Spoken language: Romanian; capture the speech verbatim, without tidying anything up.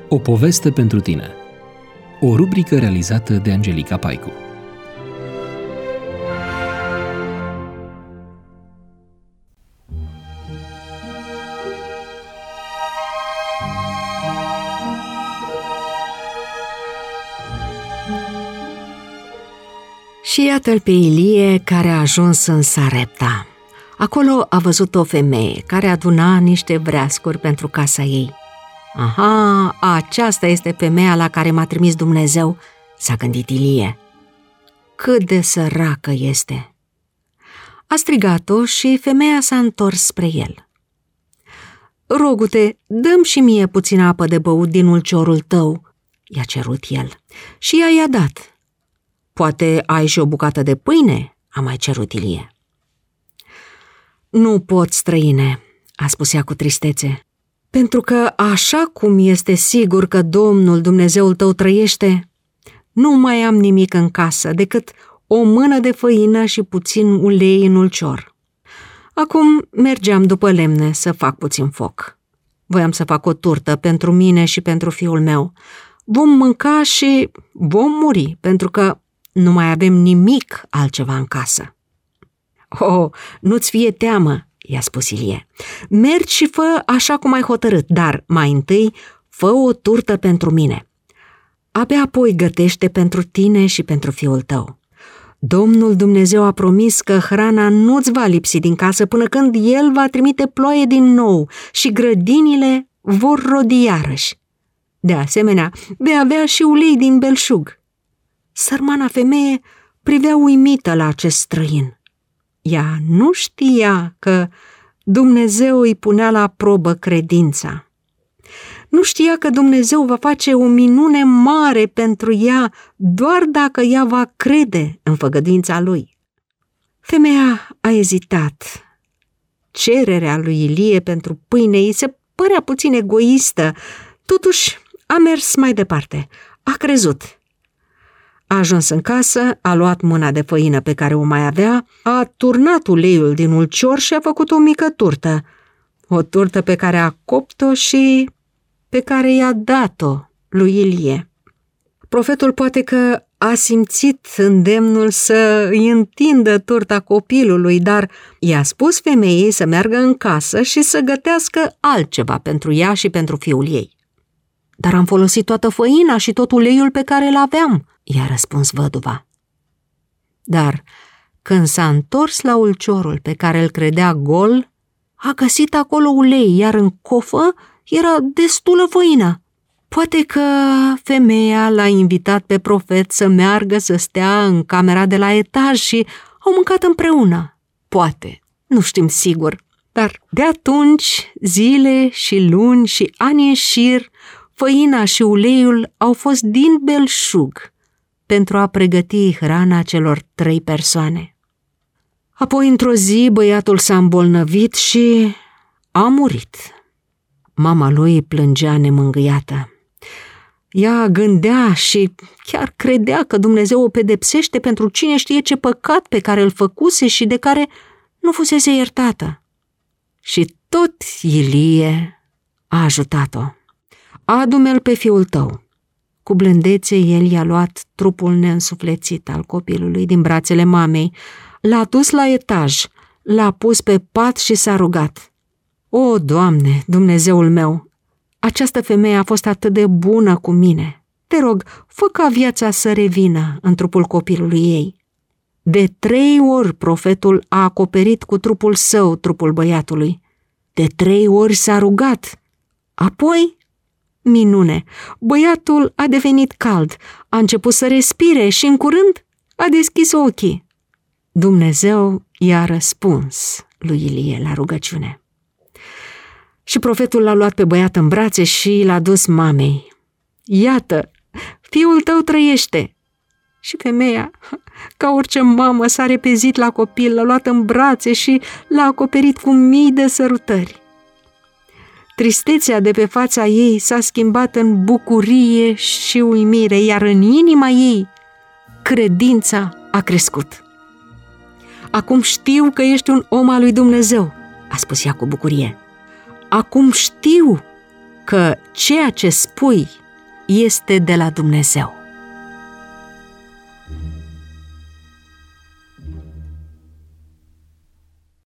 O poveste pentru tine. O rubrică realizată de Angelica Paicu. Și iată-l pe Ilie care a ajuns în Sarepta. Acolo a văzut o femeie care aduna niște vreascuri pentru casa ei. Aha, aceasta este femeia la care m-a trimis Dumnezeu, s-a gândit Ilie. Cât de săracă este! A strigat-o și femeia s-a întors spre el. Rogu-te, dă-mi și mie puțină apă de băut din ulciorul tău, i-a cerut el. Și ea i-a dat. Poate ai și o bucată de pâine, a mai cerut Ilie. Nu pot, străine, a spus ea cu tristețe, pentru că așa cum este sigur că Domnul Dumnezeul tău trăiește, nu mai am nimic în casă decât o mână de făină și puțin ulei în ulcior. Acum mergeam după lemne să fac puțin foc. Voiam să fac o turtă pentru mine și pentru fiul meu. Vom mânca și vom muri, pentru că nu mai avem nimic altceva în casă. Oh, nu-ți fie teamă, i-a spus Ilie. Mergi și fă așa cum ai hotărât, dar mai întâi fă o turtă pentru mine. Abia apoi gătește pentru tine și pentru fiul tău. Domnul Dumnezeu a promis că hrana nu-ți va lipsi din casă până când El va trimite ploaie din nou și grădinile vor rodi iarăși. De asemenea, vei avea și ulei din belșug. Sărmana femeie privea uimită la acest străin. Ea nu știa că Dumnezeu îi punea la probă credința. Nu știa că Dumnezeu va face o minune mare pentru ea doar dacă ea va crede în făgăduința lui. Femeia a ezitat. Cererea lui Ilie pentru pâine îi se părea puțin egoistă, totuși a mers mai departe. A crezut. A ajuns în casă, a luat mâna de făină pe care o mai avea, a turnat uleiul din ulcior și a făcut o mică turtă. O turtă pe care a copt-o și pe care i-a dat-o lui Ilie. Profetul poate că a simțit îndemnul să îi întindă turta copilului, dar i-a spus femeii să meargă în casă și să gătească altceva pentru ea și pentru fiul ei. Dar am folosit toată făina și tot uleiul pe care îl aveam, i-a răspuns văduva. Dar când s-a întors la ulciorul pe care îl credea gol, a găsit acolo ulei, iar în cofă era destulă făină. Poate că femeia l-a invitat pe profet să meargă să stea în camera de la etaj și au mâncat împreună. Poate, nu știm sigur, dar de atunci, zile și luni și ani în șir, făina și uleiul au fost din belșug pentru a pregăti hrana celor trei persoane. Apoi, într-o zi, băiatul s-a îmbolnăvit și a murit. Mama lui plângea nemângâiată. Ea gândea și chiar credea că Dumnezeu o pedepsește pentru cine știe ce păcat pe care îl făcuse și de care nu fusese iertată. Și tot Ilie a ajutat-o. Adu-mi-l pe fiul tău. Cu blândețe el i-a luat trupul neînsuflețit al copilului din brațele mamei, l-a dus la etaj, l-a pus pe pat și s-a rugat. O, Doamne, Dumnezeul meu, această femeie a fost atât de bună cu mine. Te rog, fă ca viața să revină în trupul copilului ei. De trei ori profetul a acoperit cu trupul său trupul băiatului. De trei ori s-a rugat. Apoi, minune, băiatul a devenit cald, a început să respire și în curând a deschis ochii. Dumnezeu i-a răspuns lui Ilie la rugăciune. Și profetul l-a luat pe băiat în brațe și l-a dus mamei. Iată, fiul tău trăiește! Și femeia, ca orice mamă, s-a repezit la copil, l-a luat în brațe și l-a acoperit cu mii de sărutări. Tristețea de pe fața ei s-a schimbat în bucurie și uimire, iar în inima ei credința a crescut. Acum știu că ești un om al lui Dumnezeu, a spus ea cu bucurie. Acum știu că ceea ce spui este de la Dumnezeu.